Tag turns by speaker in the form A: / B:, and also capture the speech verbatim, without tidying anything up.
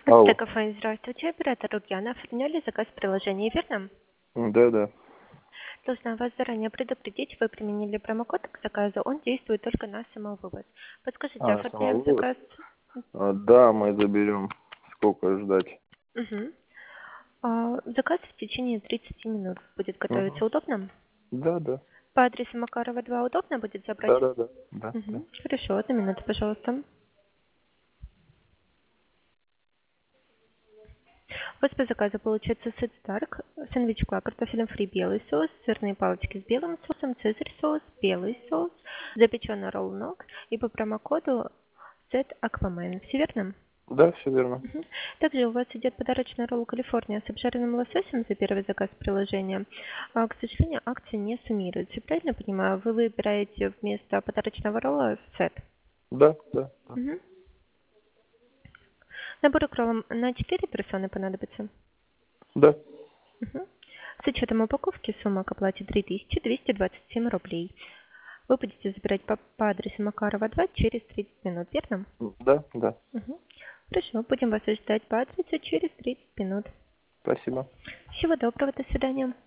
A: Алло.
B: Стекофон, здравствуйте. Оператор Лукьяна. Оформляли заказ в приложении, верно?
A: Да, да.
B: Должна вас заранее предупредить, вы применили промокод к заказу, он действует только на самовывоз. Подскажите,
A: А,
B: оформляем
A: самовывоз?
B: заказ?
A: А, да, мы заберем. Сколько ждать?
B: Угу. А, заказ в течение тридцати минут будет
A: Угу.
B: готовиться. Удобно?
A: Да, да.
B: По адресу Макарова два удобно будет забрать?
A: Да, да, да. Да, да.
B: Угу. Хорошо, одну минуту, пожалуйста. У вас по заказу получается сет Старк, сэндвич Ква, картофелем фри белый соус, сырные палочки с белым соусом, цезарь соус, белый соус, запеченный ролл ног и по промокоду сет Аквамен. Все верно?
A: Да, все верно.
B: Мгм. Также у вас идет подарочный ролл Калифорния с обжаренным лососем за первый заказ приложения. А, к сожалению, акция не суммируется. Правильно понимаю? Вы выбираете вместо подарочного ролла сет.
A: Да, да, да.
B: Мгм. Набор укрола на четыре персоны понадобится.
A: Да.
B: Мгм. С учетом упаковки сумма к оплате три тысячи двести двадцать семь рублей. Вы будете забирать по, по адресу Макарова два через тридцать минут, верно?
A: Да, да.
B: Мгм. Хорошо, будем вас ждать по адресу через тридцать минут.
A: Спасибо.
B: Всего доброго, до свидания.